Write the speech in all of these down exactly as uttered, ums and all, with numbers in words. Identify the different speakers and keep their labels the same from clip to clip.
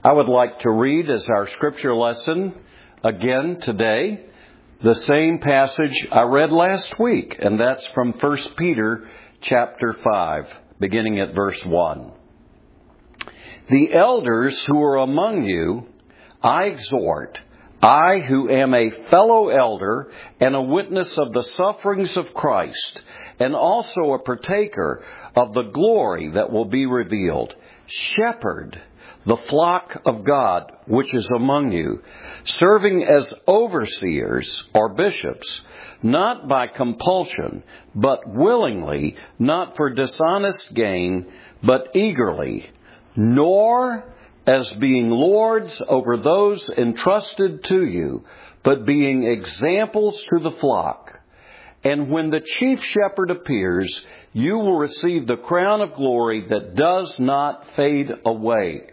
Speaker 1: I would like to read as our scripture lesson again today the same passage I read last week, and that's from First Peter chapter five, beginning at verse one. The elders who are among you, I exhort, I who am a fellow elder and a witness of the sufferings of Christ, and also a partaker of the glory that will be revealed. Shepherd the flock of God which is among you, serving as overseers or bishops, not by compulsion, but willingly, not for dishonest gain, but eagerly, nor as being lords over those entrusted to you, but being examples to the flock. And when the chief shepherd appears, you will receive the crown of glory that does not fade away.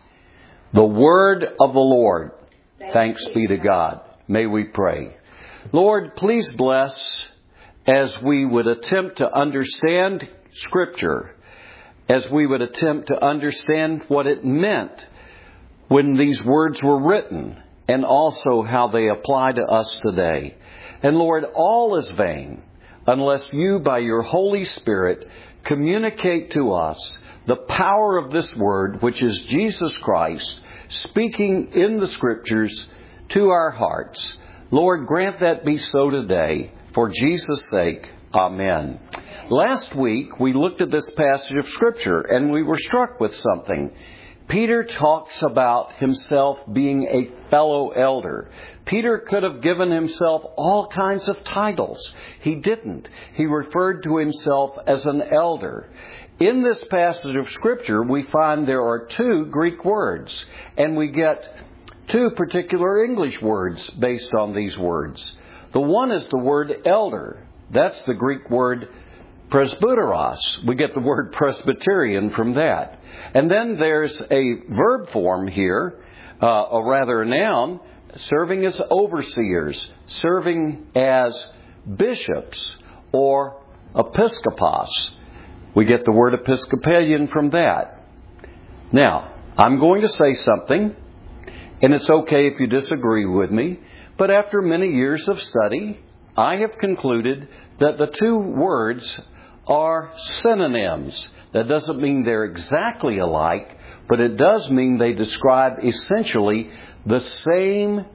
Speaker 1: The word of the Lord. Thanks be to God. May we pray. Lord, please bless as we would attempt to understand Scripture, as we would attempt to understand what it meant when these words were written, and also how they apply to us today. And Lord, all is vain unless you, by your Holy Spirit, communicate to us the power of this word, which is Jesus Christ, speaking in the Scriptures to our hearts. Lord, grant that be so today. For Jesus' sake, amen. Last week, we looked at this passage of Scripture, and we were struck with something. Peter talks about himself being a fellow elder. Peter could have given himself all kinds of titles. He didn't. He referred to himself as an elder. In this passage of Scripture, we find there are two Greek words, and we get two particular English words based on these words. The one is the word elder. That's the Greek word presbyteros. We get the word Presbyterian from that. And then there's a verb form here, uh, or rather a noun, serving as overseers, serving as bishops or episkopos. We get the word Episcopalian from that. Now, I'm going to say something, and it's okay if you disagree with me, but after many years of study, I have concluded that the two words are synonyms. That doesn't mean they're exactly alike, but it does mean they describe essentially the same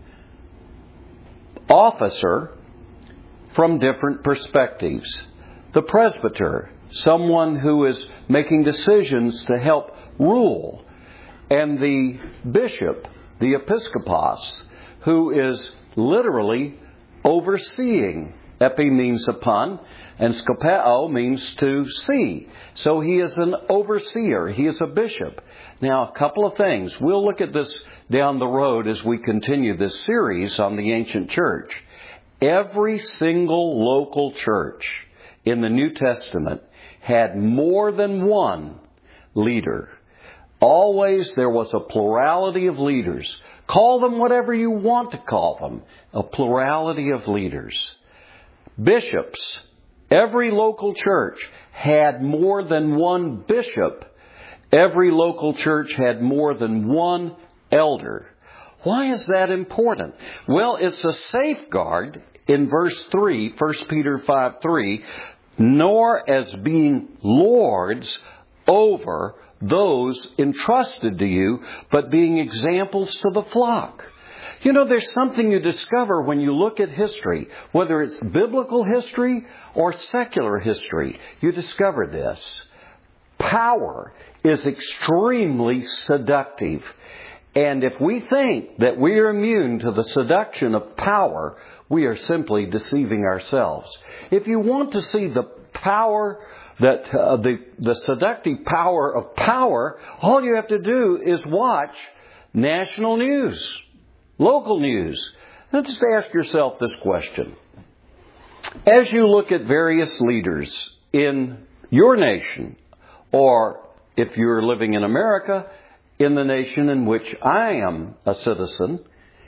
Speaker 1: officer from different perspectives. The presbyter, someone who is making decisions to help rule, and the bishop, the episkopos, who is literally overseeing. Epi means upon, and skopeo means to see. So he is an overseer. He is a bishop. Now, a couple of things. We'll look at this down the road as we continue this series on the ancient church. Every single local church in the New Testament had more than one leader. Always there was a plurality of leaders. Call them whatever you want to call them. A plurality of leaders. Bishops. Every local church had more than one bishop. Every local church had more than one elder. Why is that important? Well, it's a safeguard in verse three, First Peter five three, nor as being lords over those entrusted to you, but being examples to the flock. You know, there's something you discover when you look at history, whether it's biblical history or secular history. You discover this. Power is extremely seductive. And if we think that we are immune to the seduction of power, we are simply deceiving ourselves. If you want to see the power, that uh, the, the seductive power of power, all you have to do is watch national news. Local news. Now just ask yourself this question. As you look at various leaders in your nation, or if you're living in America, in the nation in which I am a citizen,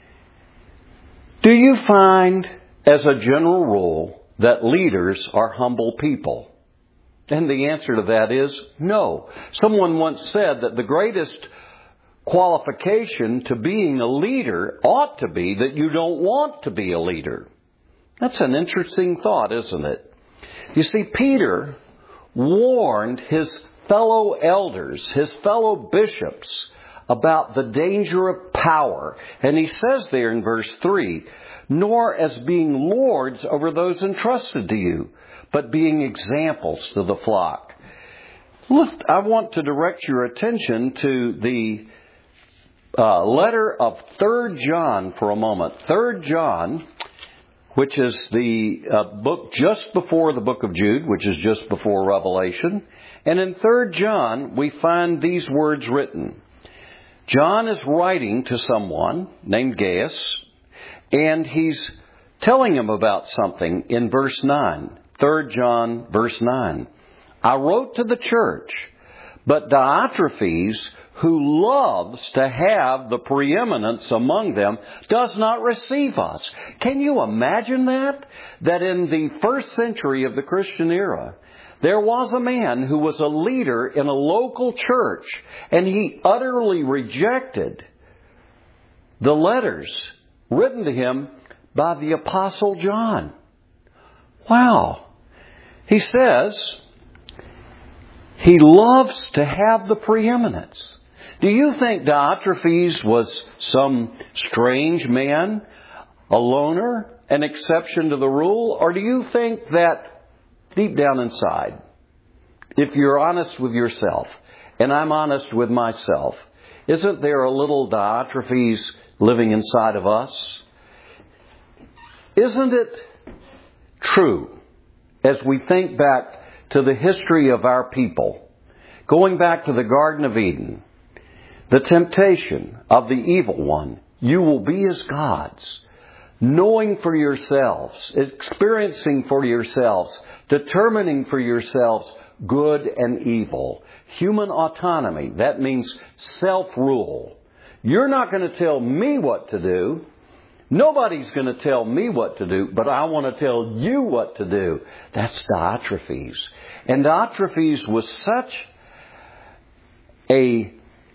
Speaker 1: do you find, as a general rule, that leaders are humble people? And the answer to that is no. Someone once said that the greatest qualification to being a leader ought to be that you don't want to be a leader. That's an interesting thought, isn't it? You see, Peter warned his fellow elders, his fellow bishops, about the danger of power. And he says there in verse three, nor as being lords over those entrusted to you, but being examples to the flock. Look, I want to direct your attention to the uh, letter of Third John for a moment. Third John, which is the uh, book just before the book of Jude, which is just before Revelation. And in Third John, we find these words written. John is writing to someone named Gaius, and he's telling him about something in verse nine. Third John, verse nine. I wrote to the church, but Diotrephes, who loves to have the preeminence among them, does not receive us. Can you imagine that? That in the first century of the Christian era, there was a man who was a leader in a local church, and he utterly rejected the letters written to him by the Apostle John. Wow. He says he loves to have the preeminence. Do you think Diotrephes was some strange man, a loner, an exception to the rule? Or do you think that deep down inside, if you're honest with yourself, and I'm honest with myself, isn't there a little Diotrephes living inside of us? Isn't it true, as we think back to the history of our people, going back to the Garden of Eden, the temptation of the evil one, you will be as gods, knowing for yourselves, experiencing for yourselves, determining for yourselves good and evil. Human autonomy, that means self-rule. You're not going to tell me what to do. Nobody's going to tell me what to do, but I want to tell you what to do. That's Diotrephes. And Diotrephes was such a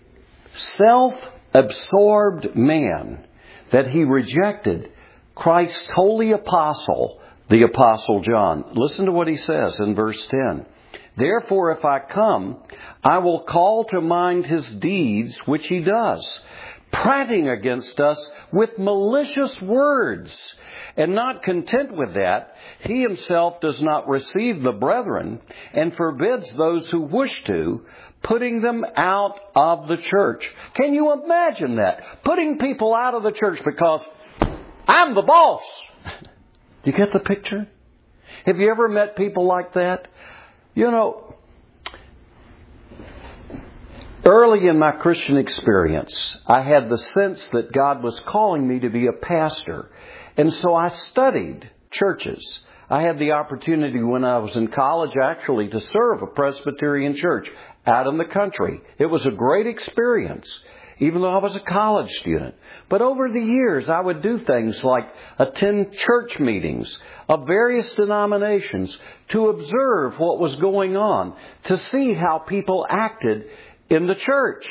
Speaker 1: self-absorbed man that he rejected Christ's holy apostle, the Apostle John. Listen to what he says in verse ten. Therefore, if I come, I will call to mind his deeds which he does, prating against us with malicious words. And not content with that, he himself does not receive the brethren and forbids those who wish to, putting them out of the church. Can you imagine that? Putting people out of the church because I'm the boss. Do you get the picture? Have you ever met people like that? You know, early in my Christian experience, I had the sense that God was calling me to be a pastor. And so I studied churches. I had the opportunity when I was in college actually to serve a Presbyterian church out in the country. It was a great experience, even though I was a college student. But over the years, I would do things like attend church meetings of various denominations to observe what was going on, to see how people acted in the church.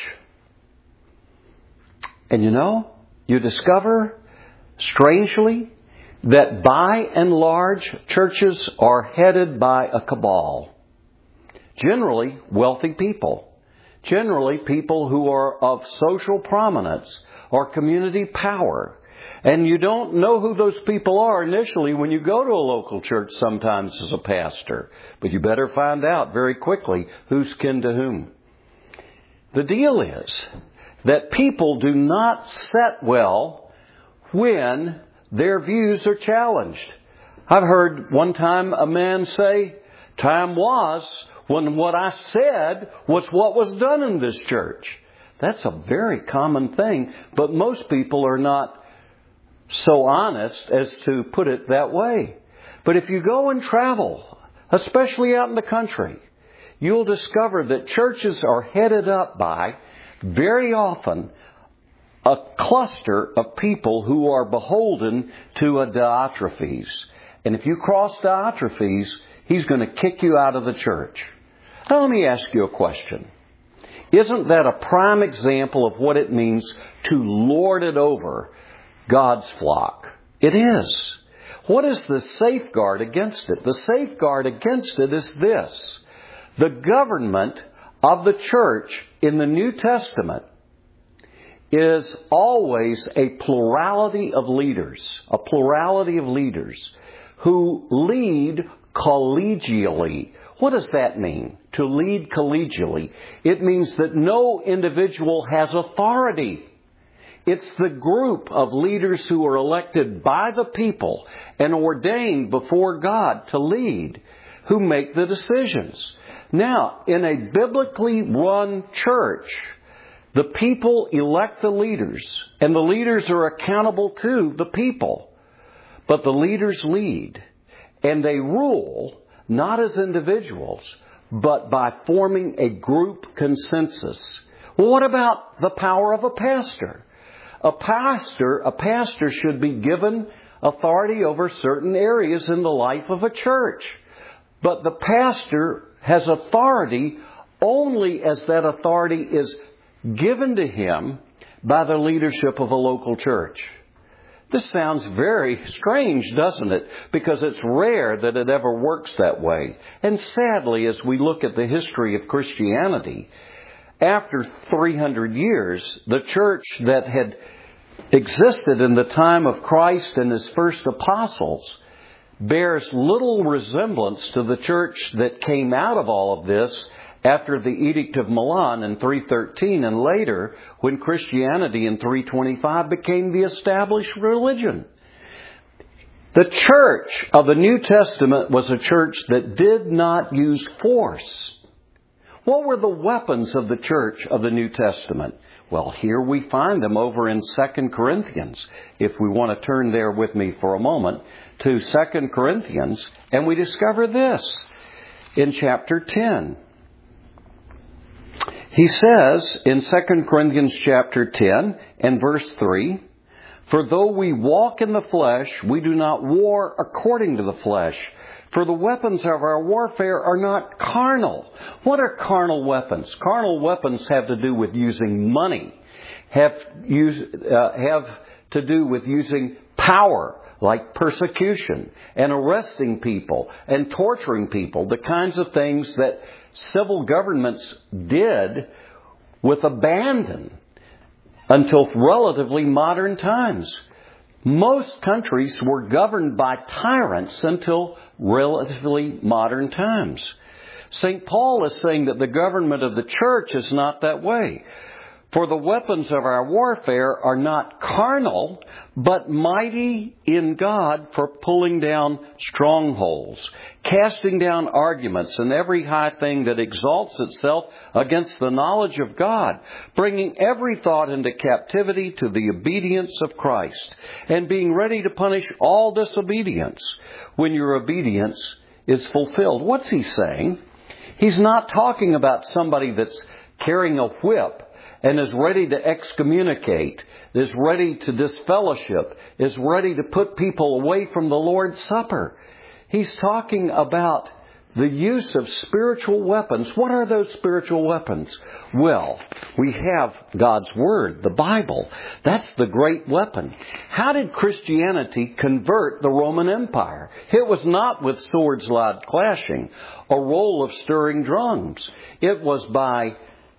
Speaker 1: And you know, you discover, strangely, that by and large, churches are headed by a cabal. Generally, wealthy people. Generally, people who are of social prominence or community power. And you don't know who those people are initially when you go to a local church sometimes as a pastor. But you better find out very quickly who's kin to whom. The deal is that people do not set well when their views are challenged. I've heard one time a man say, time was when what I said was what was done in this church. That's a very common thing, but most people are not so honest as to put it that way. But if you go and travel, especially out in the country, you'll discover that churches are headed up by, very often, a cluster of people who are beholden to a Diotrephes. And if you cross Diotrephes, he's going to kick you out of the church. Now let me ask you a question. Isn't that a prime example of what it means to lord it over God's flock? It is. What is the safeguard against it? The safeguard against it is this. The government of the church in the New Testament is always a plurality of leaders, a plurality of leaders who lead collegially. What does that mean, to lead collegially? It means that no individual has authority. It's the group of leaders who are elected by the people and ordained before God to lead who make the decisions. Now, in a biblically run church, the people elect the leaders, and the leaders are accountable to the people. But the leaders lead, and they rule not as individuals, but by forming a group consensus. Well, what about the power of a pastor? A pastor, a pastor should be given authority over certain areas in the life of a church. But the pastor has authority only as that authority is given to him by the leadership of a local church. This sounds very strange, doesn't it? Because it's rare that it ever works that way. And sadly, as we look at the history of Christianity, after three hundred years, the church that had existed in the time of Christ and His first apostles bears little resemblance to the church that came out of all of this after the Edict of Milan in three thirteen and later when Christianity in three twenty-five became the established religion. The church of the New Testament was a church that did not use force. What were the weapons of the church of the New Testament? Well, here we find them over in Second Corinthians. If we want to turn there with me for a moment to Second Corinthians, and we discover this in chapter ten. He says in Second Corinthians chapter ten and verse three, "For though we walk in the flesh, we do not war according to the flesh. For the weapons of our warfare are not carnal." What are carnal weapons? Carnal weapons have to do with using money, have, use, uh, have to do with using power, like persecution, and arresting people, and torturing people, the kinds of things that civil governments did with abandon until relatively modern times. Most countries were governed by tyrants until relatively modern times. Saint Paul is saying that the government of the church is not that way. For the weapons of our warfare are not carnal, but mighty in God for pulling down strongholds, casting down arguments and every high thing that exalts itself against the knowledge of God, bringing every thought into captivity to the obedience of Christ, and being ready to punish all disobedience when your obedience is fulfilled. What's he saying? He's not talking about somebody that's carrying a whip and is ready to excommunicate, is ready to disfellowship, is ready to put people away from the Lord's Supper. He's talking about the use of spiritual weapons. What are those spiritual weapons? Well, we have God's Word, the Bible. That's the great weapon. How did Christianity convert the Roman Empire? It was not with swords loud clashing, a roll of stirring drums. It was by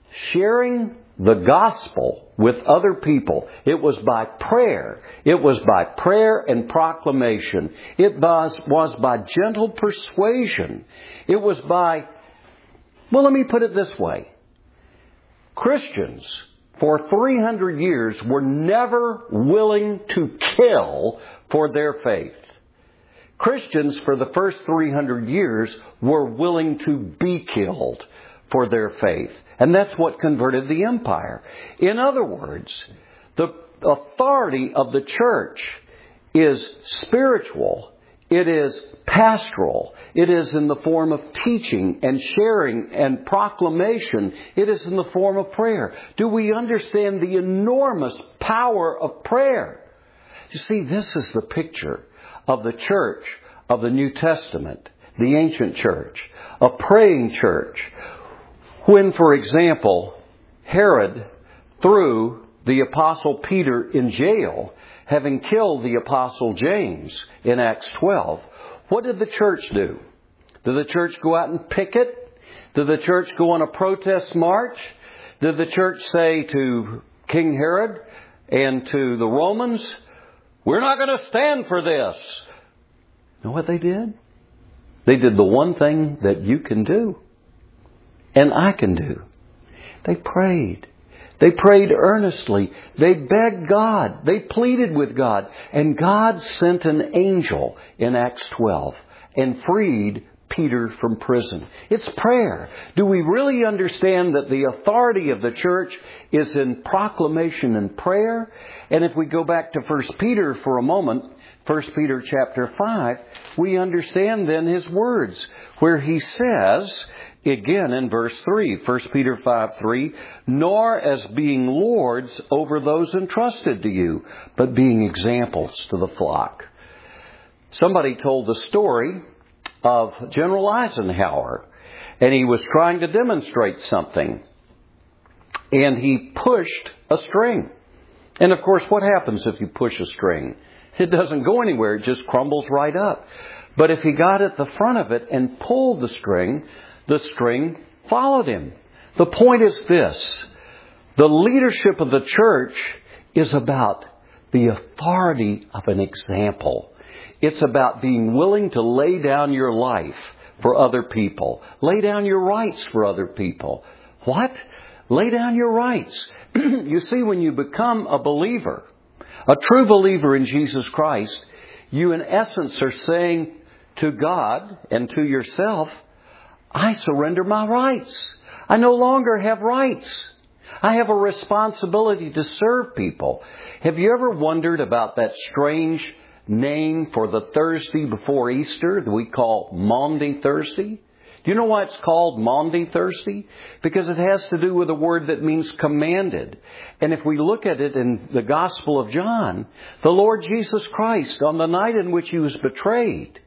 Speaker 1: sharing the gospel with other people. It was by prayer. It was by prayer and proclamation. It was, was by gentle persuasion. It was by, well, let me put it this way. Christians for three hundred years were never willing to kill for their faith. Christians for the first three hundred years were willing to be killed for their faith. And that's what converted the empire. In other words, the authority of the church is spiritual. It is pastoral. It is in the form of teaching and sharing and proclamation. It is in the form of prayer. Do we understand the enormous power of prayer? You see, this is the picture of the church of the New Testament, the ancient church, a praying church. When, for example, Herod threw the Apostle Peter in jail, having killed the Apostle James in Acts twelve, what did the church do? Did the church go out and picket? Did the church go on a protest march? Did the church say to King Herod and to the Romans, we're not going to stand for this? You know what they did? They did the one thing that you can do and I can do. They prayed. They prayed earnestly. They begged God. They pleaded with God. And God sent an angel in Acts twelve and freed Peter from prison. It's prayer. Do we really understand that the authority of the church is in proclamation and prayer? And if we go back to First Peter for a moment, First Peter chapter five, we understand then his words where he says, again in verse three, First Peter five three, nor as being lords over those entrusted to you, but being examples to the flock. Somebody told the story of General Eisenhower, and he was trying to demonstrate something, and he pushed a string. And of course, what happens if you push a string? It doesn't go anywhere. It just crumbles right up. But if he got at the front of it and pulled the string, the string followed him. The point is this. The leadership of the church is about the authority of an example. It's about being willing to lay down your life for other people. Lay down your rights for other people. What? Lay down your rights. You see, when you become a believer, a true believer in Jesus Christ, you in essence are saying to God and to yourself, I surrender my rights. I no longer have rights. I have a responsibility to serve people. Have you ever wondered about that strange name for the Thursday before Easter that we call Maundy Thursday? Do you know why it's called Maundy Thursday? Because it has to do with a word that means commanded. And if we look at it in the Gospel of John, the Lord Jesus Christ, on the night in which he was betrayed,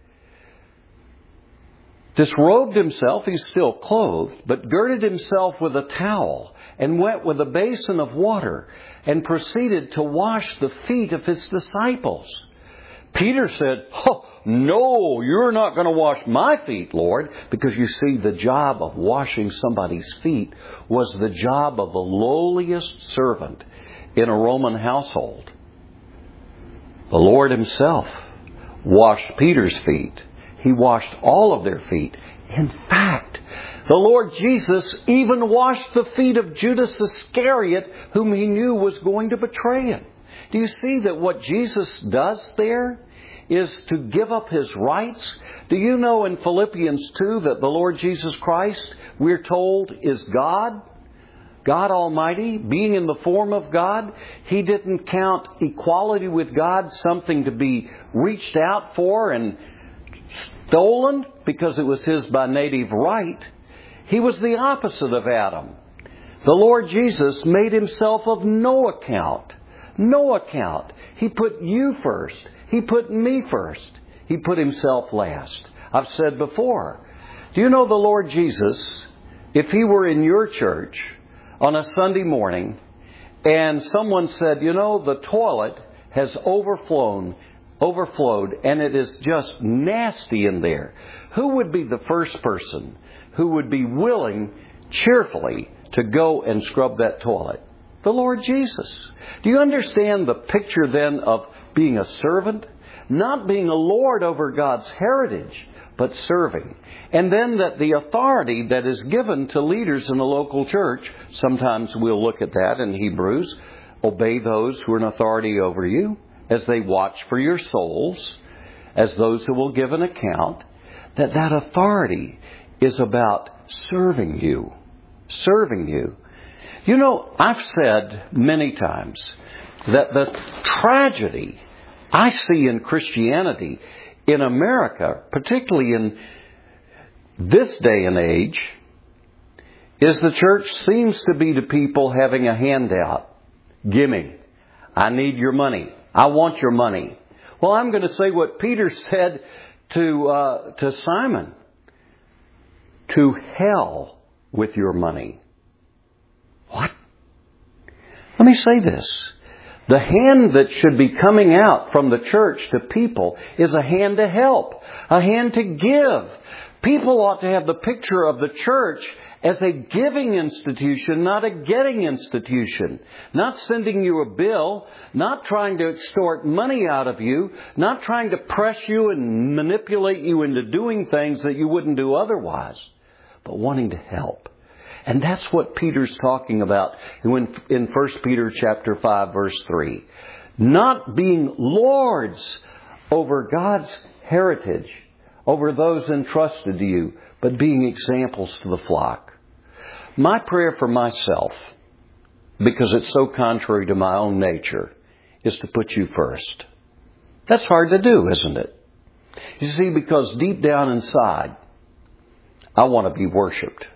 Speaker 1: disrobed himself, he's still clothed, but girded himself with a towel and went with a basin of water and proceeded to wash the feet of his disciples. Peter said, oh, no, you're not going to wash my feet, Lord. Because you see, the job of washing somebody's feet was the job of the lowliest servant in a Roman household. The Lord himself washed Peter's feet. He washed all of their feet. In fact, the Lord Jesus even washed the feet of Judas Iscariot, whom he knew was going to betray him. Do you see that what Jesus does there is to give up his rights? Do you know in Philippians two that the Lord Jesus Christ, we're told, is God? God Almighty, being in the form of God, he didn't count equality with God something to be reached out for and stolen because it was his by native right. He was the opposite of Adam. The Lord Jesus made himself of no account. No account. He put you first. He put me first. He put himself last. I've said before, do you know the Lord Jesus, if he were in your church on a Sunday morning and someone said, you know, the toilet has overflown, overflowed and it is just nasty in there, who would be the first person who would be willing cheerfully to go and scrub that toilet? The Lord Jesus. Do you understand the picture then of being a servant? Not being a lord over God's heritage, but serving. And then that the authority that is given to leaders in the local church, sometimes we'll look at that in Hebrews, obey those who are in authority over you as they watch for your souls, as those who will give an account, that that authority is about serving you. Serving you. You know, I've said many times that the tragedy I see in Christianity in America, particularly in this day and age, is the church seems to be to people having a handout. Gimme. I need your money. I want your money. Well, I'm going to say what Peter said to uh, to Simon. To hell with your money. Let me say this. The hand that should be coming out from the church to people is a hand to help, a hand to give. People ought to have the picture of the church as a giving institution, not a getting institution. Not sending you a bill, not trying to extort money out of you, not trying to press you and manipulate you into doing things that you wouldn't do otherwise, but wanting to help. And that's what Peter's talking about in First Peter chapter five, verse three. Not being lords over God's heritage, over those entrusted to you, but being examples to the flock. My prayer for myself, because it's so contrary to my own nature, is to put you first. That's hard to do, isn't it? You see, because deep down inside, I want to be worshipped.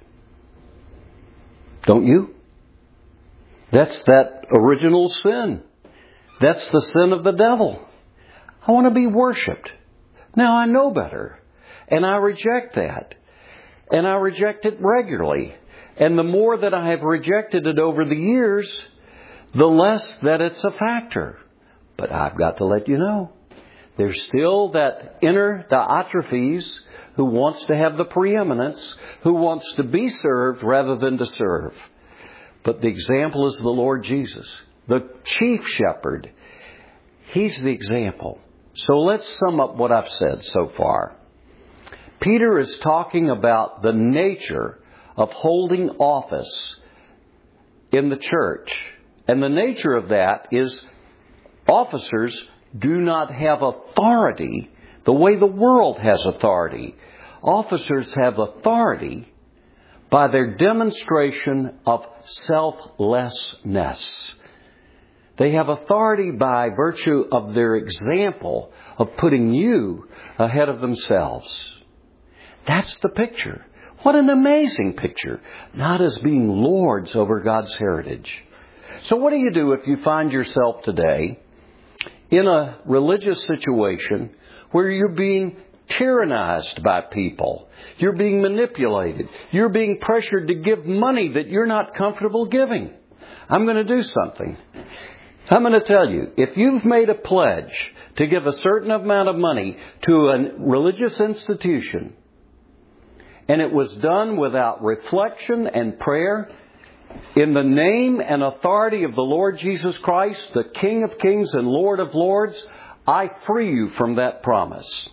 Speaker 1: Don't you? That's that original sin. That's the sin of the devil. I want to be worshipped. Now I know better. And I reject that. And I reject it regularly. And the more that I have rejected it over the years, the less that it's a factor. But I've got to let you know, there's still that inner Diotrephes who wants to have the preeminence, who wants to be served rather than to serve. But the example is the Lord Jesus, the chief shepherd. He's the example. So let's sum up what I've said so far. Peter is talking about the nature of holding office in the church. And the nature of that is officers do not have authority the way the world has authority. Officers have authority by their demonstration of selflessness. They have authority by virtue of their example of putting you ahead of themselves. That's the picture. What an amazing picture. Not as being lords over God's heritage. So what do you do if you find yourself today in a religious situation where you're being tyrannized by people? You're being manipulated. You're being pressured to give money that you're not comfortable giving. I'm going to do something. I'm going to tell you, if you've made a pledge to give a certain amount of money to a religious institution, and it was done without reflection and prayer, in the name and authority of the Lord Jesus Christ, the King of Kings and Lord of Lords, I free you from that promise.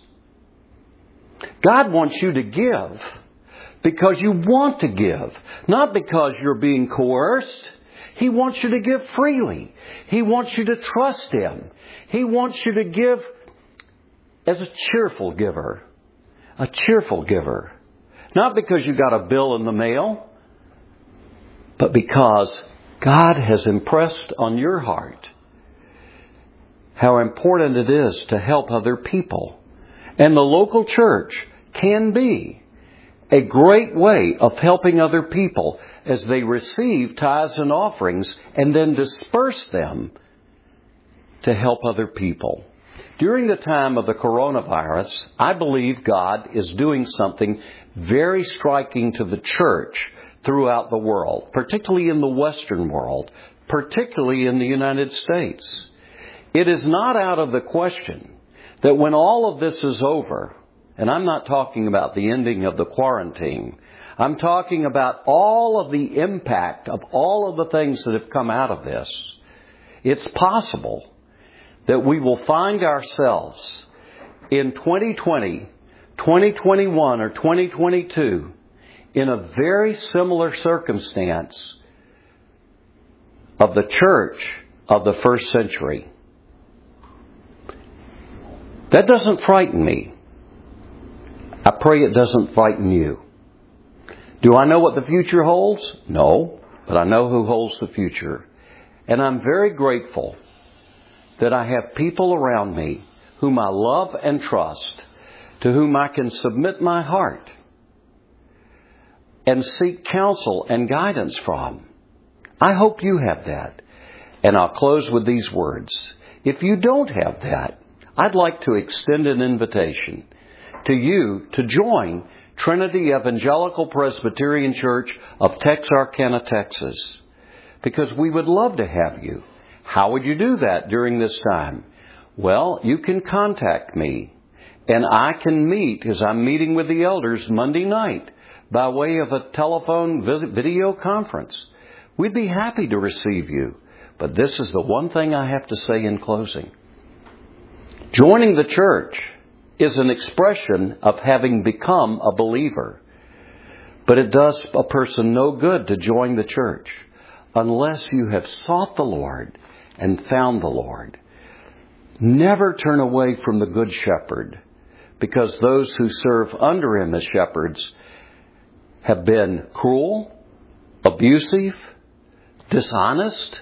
Speaker 1: God wants you to give because you want to give, not because you're being coerced. He wants you to give freely. He wants you to trust Him. He wants you to give as a cheerful giver. A cheerful giver. Not because you got a bill in the mail, but because God has impressed on your heart how important it is to help other people. And the local church can be a great way of helping other people as they receive tithes and offerings and then disperse them to help other people. During the time of the coronavirus, I believe God is doing something very striking to the church throughout the world, particularly in the Western world, particularly in the United States. It is not out of the question that when all of this is over, and I'm not talking about the ending of the quarantine, I'm talking about all of the impact of all of the things that have come out of this, it's possible that we will find ourselves in twenty twenty, twenty twenty-one, or twenty twenty-two in a very similar circumstance of the church of the first century. That doesn't frighten me. I pray it doesn't frighten you. Do I know what the future holds? No, but I know who holds the future. And I'm very grateful that I have people around me whom I love and trust, to whom I can submit my heart and seek counsel and guidance from. I hope you have that. And I'll close with these words. If you don't have that, I'd like to extend an invitation to you to join Trinity Evangelical Presbyterian Church of Texarkana, Texas. because we would love to have you. How would you do that during this time? Well, you can contact me, and I can meet, as I'm meeting with the elders Monday night, by way of a telephone visit, video conference. We'd be happy to receive you. But this is the one thing I have to say in closing. Joining the church is an expression of having become a believer. But it does a person no good to join the church unless you have sought the Lord and found the Lord. Never turn away from the Good Shepherd, because those who serve under him as shepherds have been cruel, abusive, dishonest,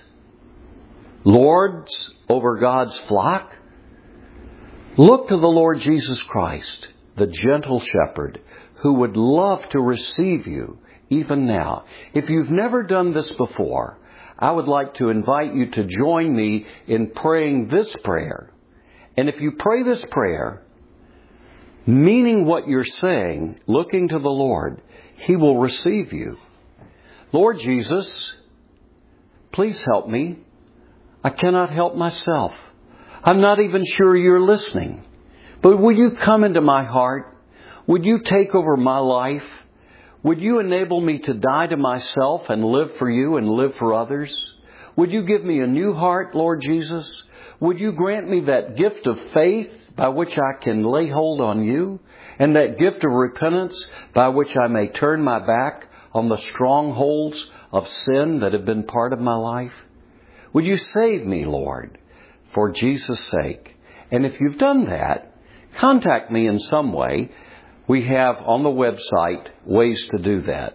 Speaker 1: lords over God's flock. Look to the Lord Jesus Christ, the gentle shepherd, who would love to receive you even now. If you've never done this before, I would like to invite you to join me in praying this prayer. And if you pray this prayer, meaning what you're saying, looking to the Lord, He will receive you. Lord Jesus, please help me. I cannot help myself. I'm not even sure you're listening. But will you come into my heart? Would you take over my life? Would you enable me to die to myself and live for you and live for others? Would you give me a new heart, Lord Jesus? Would you grant me that gift of faith by which I can lay hold on you, and that gift of repentance by which I may turn my back on the strongholds of sin that have been part of my life? Would you save me, Lord, for Jesus' sake? And if you've done that, contact me in some way. We have on the website ways to do that.